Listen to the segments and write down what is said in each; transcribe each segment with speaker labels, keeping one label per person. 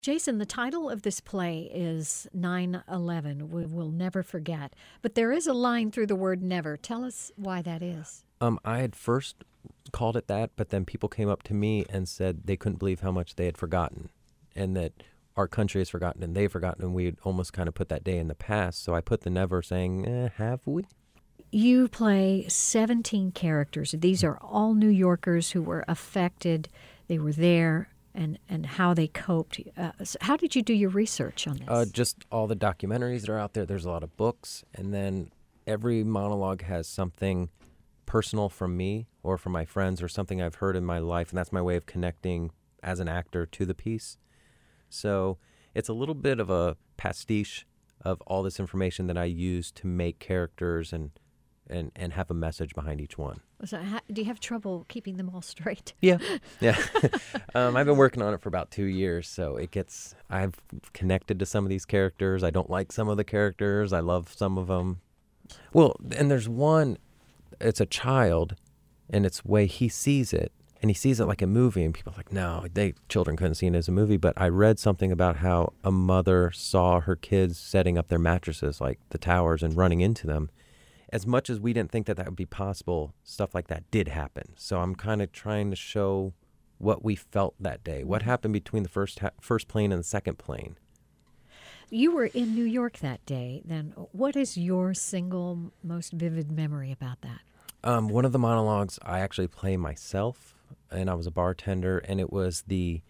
Speaker 1: Jason, the title of this play is 9/11. We will never forget. But there is a line through the word never. Tell us why that is.
Speaker 2: I had first called it that, but then people came up to me and said they couldn't believe how much they had forgotten and that our country has forgotten and they've forgotten, and we'd almost kind of put that day in the past. So I put the never, saying, have we?
Speaker 1: You play 17 characters. These are all New Yorkers who were affected. They were there, and how they coped. So how did you do your research on this?
Speaker 2: Just all the documentaries that are out there. There's a lot of books, and then every monologue has something personal from me or from my friends or something I've heard in my life, and that's my way of connecting as an actor to the piece. So it's a little bit of a pastiche of all this information that I use to make characters and have a message behind each one.
Speaker 1: So do you have trouble keeping them all straight?
Speaker 2: Yeah. I've been working on it for about 2 years, so I've connected to some of these characters. I don't like some of the characters. I love some of them. Well, and there's one, it's a child, and it's the way he sees it, and he sees it like a movie, and people are like, no, children couldn't see it as a movie, but I read something about how a mother saw her kids setting up their mattresses, like the towers, and running into them. As much as we didn't think that would be possible, stuff like that did happen. So I'm kind of trying to show what we felt that day, what happened between the first plane and the second plane.
Speaker 1: You were in New York that day. Then what is your single most vivid memory about that?
Speaker 2: One of the monologues I actually play myself, and I was a bartender, and it was the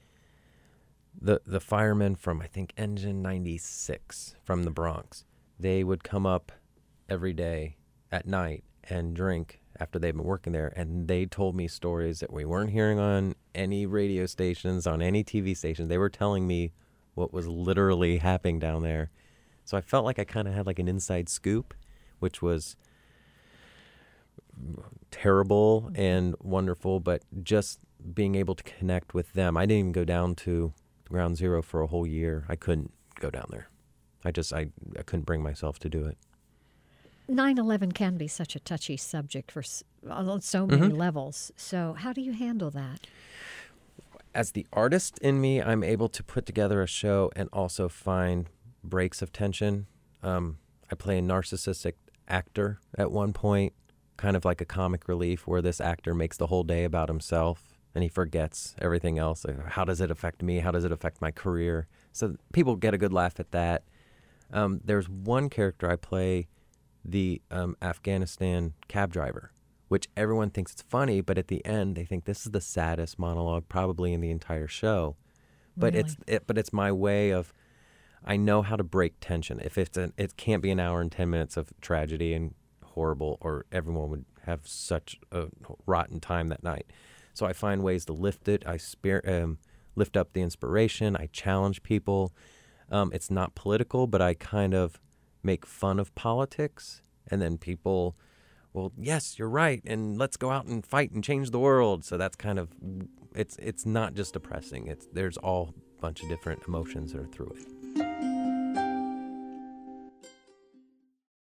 Speaker 2: firemen from, I think, Engine 96 from the Bronx. They would come up every day at night and drink after they've been working there, and they told me stories that we weren't hearing on any radio stations, on any TV stations. They were telling me what was literally happening down there. So I felt like I kind of had like an inside scoop, which was terrible and wonderful, but just being able to connect with them. I didn't even go down to Ground Zero for a whole year. I couldn't go down there. I couldn't bring myself to do it.
Speaker 1: 9/11 can be such a touchy subject on so many levels. So how do you handle that?
Speaker 2: As the artist in me, I'm able to put together a show and also find breaks of tension. I play a narcissistic actor at one point, kind of like a comic relief, where this actor makes the whole day about himself and he forgets everything else. Like, how does it affect me? How does it affect my career? So people get a good laugh at that. There's one character I play, the Afghanistan cab driver, which everyone thinks it's funny, but at the end they think this is the saddest monologue probably in the entire show. But
Speaker 1: Really?
Speaker 2: it's my way of, I know how to break tension. If it can't be an hour and 10 minutes of tragedy and horrible, or everyone would have such a rotten time that night. So I find ways to lift it. I lift up the inspiration. I challenge people. It's not political, but I kind of make fun of politics, and then people, well, yes, you're right, and let's go out and fight and change the world. So that's kind of, it's not just depressing. There's all bunch of different emotions that are through it.